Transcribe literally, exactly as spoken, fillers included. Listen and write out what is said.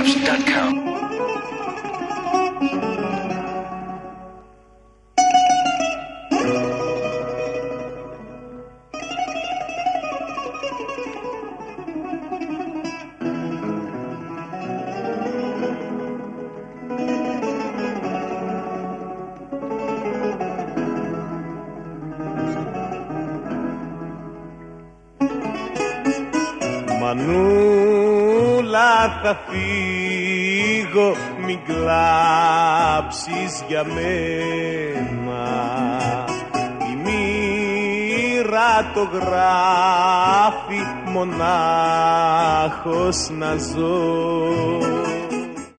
loves dot com. Μανούλα, θα φύγω, μην κλάψεις για μένα. Η μοίρα το γράφει, μονάχος να ζω.